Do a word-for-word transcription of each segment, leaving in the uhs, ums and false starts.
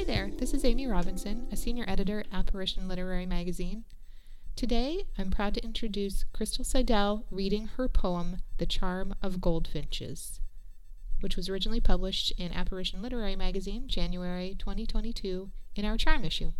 Hi there, this is Amy Robinson, a senior editor at Apparition Literary Magazine. Today, I'm proud to introduce Crystal Seidel reading her poem, The Charm of Goldfinches, which was originally published in Apparition Literary Magazine, January twenty twenty-two, in our Charm issue.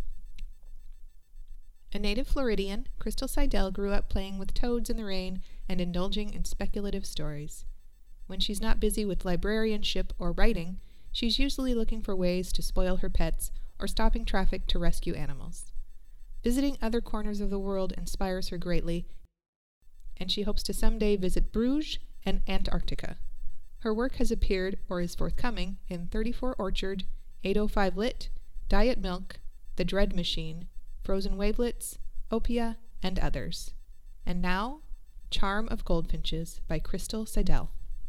A native Floridian, Crystal Seidel grew up playing with toads in the rain and indulging in speculative stories. When she's not busy with librarianship or writing, she's usually looking for ways to spoil her pets or stopping traffic to rescue animals. Visiting other corners of the world inspires her greatly, and she hopes to someday visit Bruges and Antarctica. Her work has appeared or is forthcoming in thirty-four Orchard, eight oh five Lit, Diet Milk, The Dread Machine, Frozen Wavelets, Opia, and others. And now, Charm of Goldfinches by Crystal Seidel.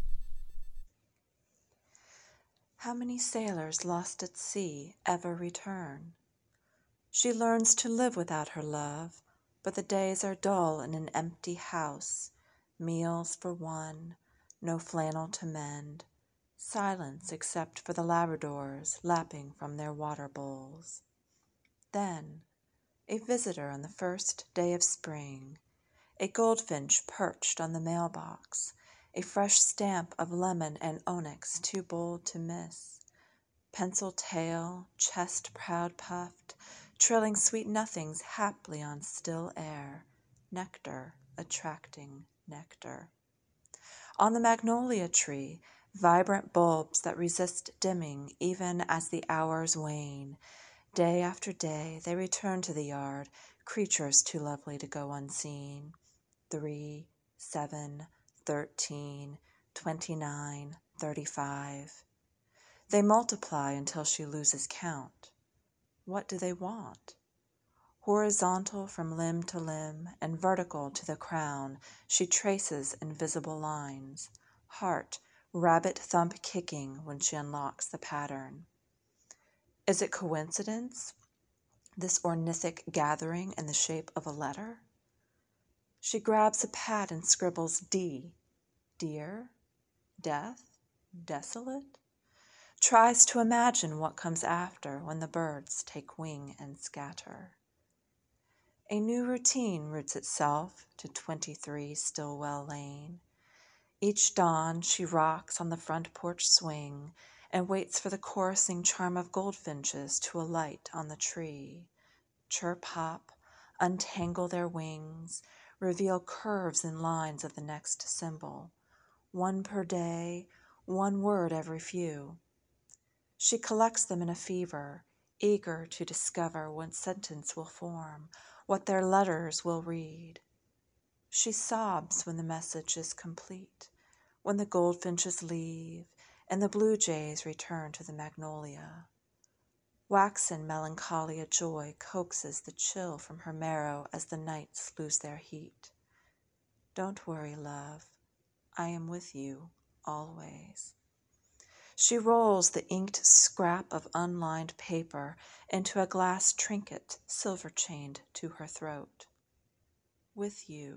How many sailors lost at sea ever return? She learns to live without her love, but the days are dull in an empty house, meals for one, no flannel to mend, silence except for the Labradors lapping from their water bowls. Then, a visitor on the first day of spring, a goldfinch perched on the mailbox, a fresh stamp of lemon and onyx too bold to miss, pencil tail, chest proud puffed, trilling sweet nothings haply on still air, nectar attracting nectar. On the magnolia tree, vibrant bulbs that resist dimming even as the hours wane. Day after day they return to the yard, creatures too lovely to go unseen. Three, seven, thirteen, twenty-nine, thirty-five. They multiply until she loses count. What do they want? Horizontal from limb to limb and vertical to the crown, she traces invisible lines, heart rabbit thump kicking when she unlocks the pattern. Is it coincidence, this ornithic gathering in the shape of a letter? She grabs a pad and scribbles D. Dear? Death? Desolate? Tries to imagine what comes after when the birds take wing and scatter. A new routine roots itself to twenty-three Stillwell Lane. Each dawn she rocks on the front porch swing and waits for the chorusing charm of goldfinches to alight on the tree. Chirp hop, untangle their wings, reveal curves and lines of the next symbol. One per day, one word every few. She collects them in a fever, eager to discover what sentence will form, what their letters will read. She sobs when the message is complete, when the goldfinches leave and the blue jays return to the magnolia. Waxen melancholia joy coaxes the chill from her marrow as the nights lose their heat. Don't worry, love. I am with you always. She rolls the inked scrap of unlined paper into a glass trinket silver-chained to her throat. With you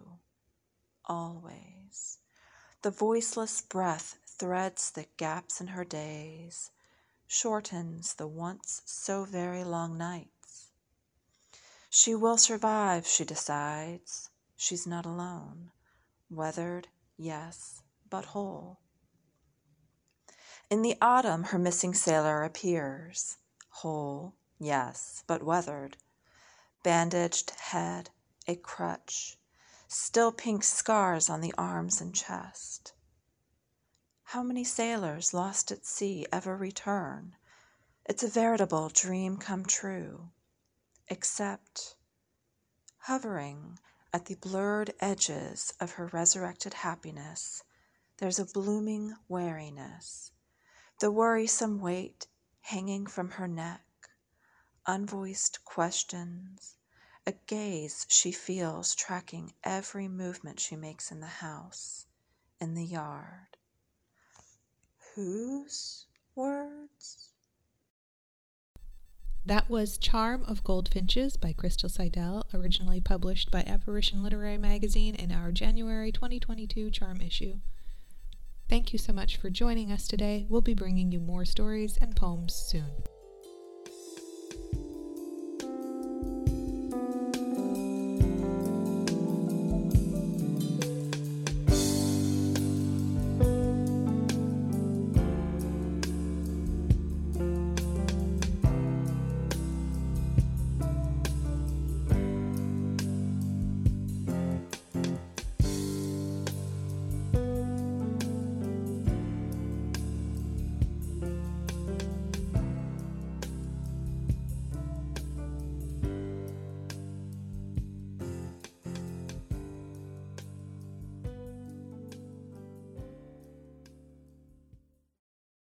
always. The voiceless breath threads the gaps in her days, shortens the once so very long nights. She will survive, she decides. She's not alone. Weathered, yes, but whole. In the autumn, her missing sailor appears. Whole, yes, but weathered. Bandaged head, a crutch, still pink scars on the arms and chest. How many sailors lost at sea ever return? It's a veritable dream come true. Except, hovering at the blurred edges of her resurrected happiness, there's a blooming wariness, the worrisome weight hanging from her neck, unvoiced questions, a gaze she feels tracking every movement she makes in the house, in the yard. Whose words? That was Charm of Goldfinches by Crystal Seidel, originally published by Apparition Literary Magazine in our January twenty twenty-two Charm issue. Thank you so much for joining us today. We'll be bringing you more stories and poems soon.